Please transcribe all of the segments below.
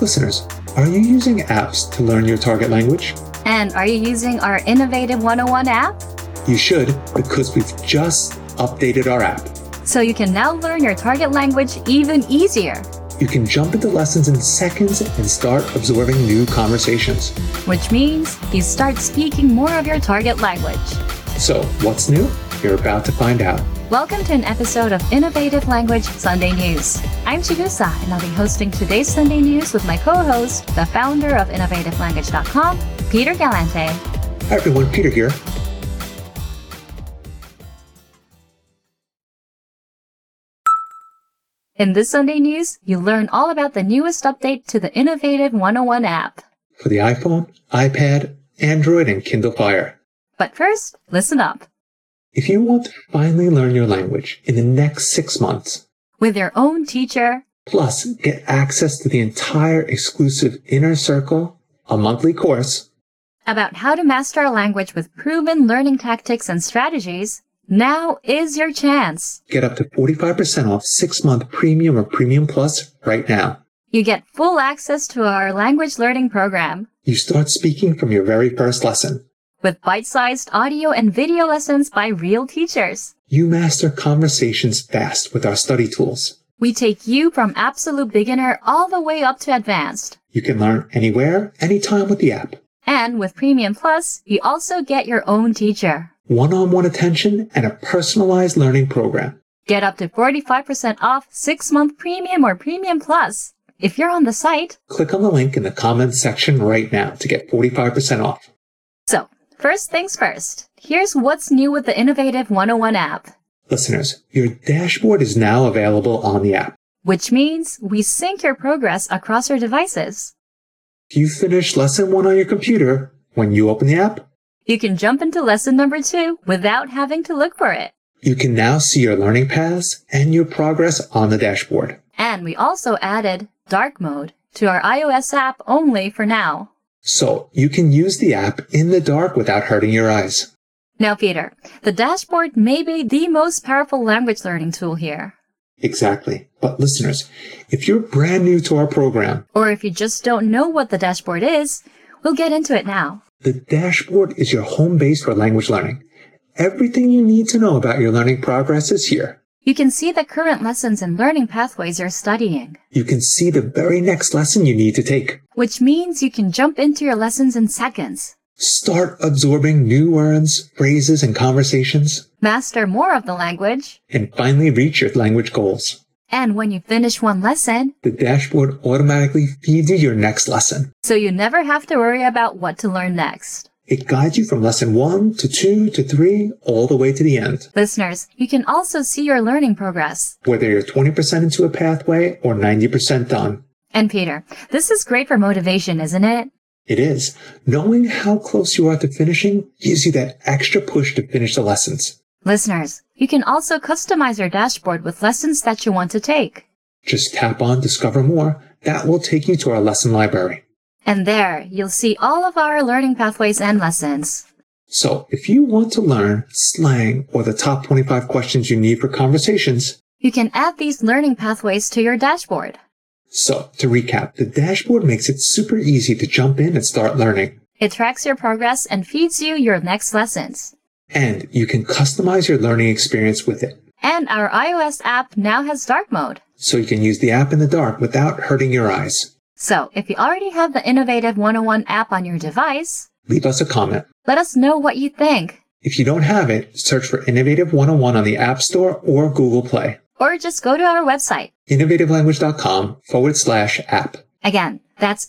Listeners, are you using apps to learn your target language? And are you using our Innovative 101 app? You should, because we've just updated our app. So you can now learn your target language even easier. You can jump into lessons in seconds and start absorbing new conversations. Which means you start speaking more of your target language. So, what's new? You're about to find out. Welcome to an episode of Innovative Language Sunday News. I'm Chigusa, and I'll be hosting today's Sunday News with my co-host, the founder of InnovativeLanguage.com, Peter Galante. Hi everyone, Peter here. In this Sunday News, you'll learn all about the newest update to the Innovative 101 app. For the iPhone, iPad, Android, and Kindle Fire. But first, listen up. If you want to finally learn your language in the next 6 months, With your own teacher, plus get access to the entire exclusive Inner Circle, a monthly course, about how to master a language with proven learning tactics and strategies, now is your chance. get up to 45% off 6-month Premium or Premium Plus right now. You get full access to our language learning program You start speaking from your very first lesson. with bite-sized audio and video lessons by real teachers. You master conversations fast with our study tools. We take you from absolute beginner all the way up to advanced. You can learn anywhere, anytime with the app. And with Premium Plus, you also get your own teacher. One-on-one attention and a personalized learning program. Get up to 45% off 6-month Premium or Premium Plus. If you're on the site, Click on the link in the comments section right now to get 45% off. so first things first, here's what's new with the Innovative 101 app, Listeners, your dashboard is now available on the app. which means we sync your progress across your devices. If you finish lesson 1 on your computer, when you open the app, You can jump into lesson number 2 without having to look for it. you can now see your learning paths and your progress on the dashboard. And we also added dark mode to our iOS app only for now. So you can use the app in the dark without hurting your eyes. Now, Peter, the dashboard may be the most powerful language learning tool here. Exactly. But listeners, if you're brand new to our program, Or if you just don't know what the dashboard is, we'll get into it now. the dashboard is your home base for language learning. Everything you need to know about your learning progress is here. You can see the current lessons and learning pathways you're studying, You can see the very next lesson you need to take. which means you can jump into your lessons in seconds, Start absorbing new words, phrases, and conversations, master more of the language, and finally reach your language goals. and when you finish one lesson, The dashboard automatically feeds you your next lesson. so you never have to worry about what to learn next. It guides you from lesson 1 to 2 to 3, all the way to the end. Listeners, you can also see your learning progress. Whether you're 20% into a pathway or 90% done. And Peter, this is great for motivation, isn't it? It is. Knowing how close you are to finishing gives you that extra push to finish the lessons. Listeners, you can also customize your dashboard with lessons that you want to take. Just tap on Discover More. That will take you to our lesson library. And there, you'll see all of our learning pathways and lessons. So if you want to learn slang or the top 25 questions you need for conversations, You can add these learning pathways to your dashboard. so to recap, the dashboard makes it super easy to jump in and start learning. It tracks your progress and feeds you your next lessons. And you can customize your learning experience with it. And our iOS app now has dark mode. So you can use the app in the dark without hurting your eyes. So, if you already have the Innovative 101 app on your device, Leave us a comment. let us know what you think. If you don't have it, search for Innovative 101 on the App Store or Google Play. Or just go to our website. InnovativeLanguage.com/app. Again, that's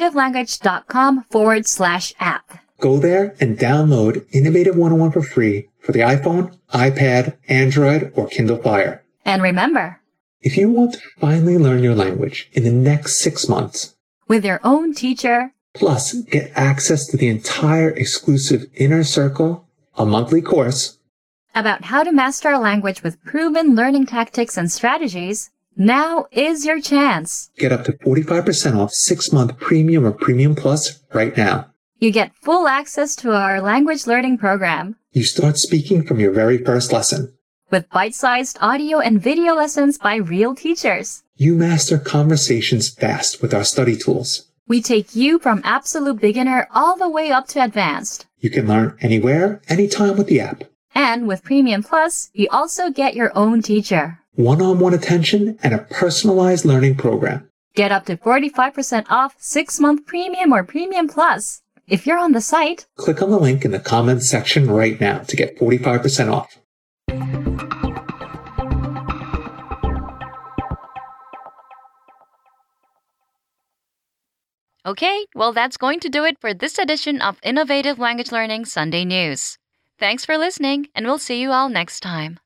innovativelanguage.com/app. Go there and download Innovative 101 for free for the iPhone, iPad, Android, or Kindle Fire. And remember, If you want to finally learn your language in the next 6 months, with your own teacher, plus get access to the entire exclusive Inner Circle, a monthly course, about how to master a language with proven learning tactics and strategies, now is your chance. get up to 45% off 6-month Premium or Premium Plus right now. You get full access to our language learning program, You start speaking from your very first lesson. with bite-sized audio and video lessons by real teachers. You master conversations fast with our study tools. We take you from absolute beginner all the way up to advanced. You can learn anywhere, anytime with the app. And with Premium Plus, you also get your own teacher. One-on-one attention and a personalized learning program. Get up to 45% off 6-month Premium or Premium Plus. If you're on the site, click on the link in the comments section right now to get 45% off. Okay, well that's going to do it for this edition of Innovative Language Learning Sunday News. Thanks for listening, and we'll see you all next time.